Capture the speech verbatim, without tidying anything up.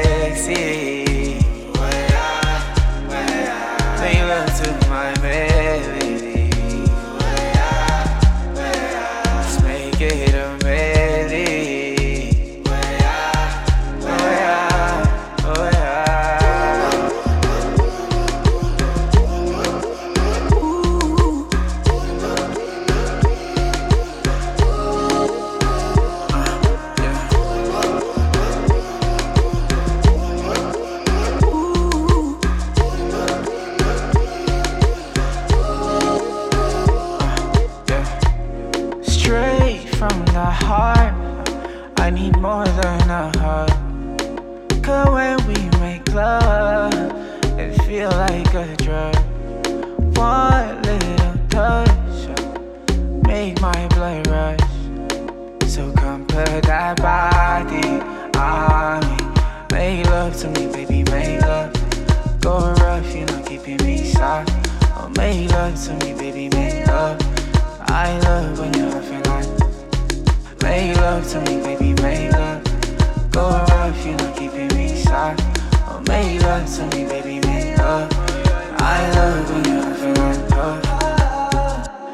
sexy. Make love to my melody. Let's make it a melody. Oh yeah, oh yeah. Ooh. Straight from the heart, I need more than a hug. Cause when we make love, it feel like a drug. One little touch, make my blood rush. So come put that body on me. Make love to me, baby, make love. Go rough, you know, keeping me soft. Oh, make love to me, baby, make love. I love when you're huffing on. Make love to me, baby, make love. Go rough, you know, keeping me soft. Oh, make love to me, baby.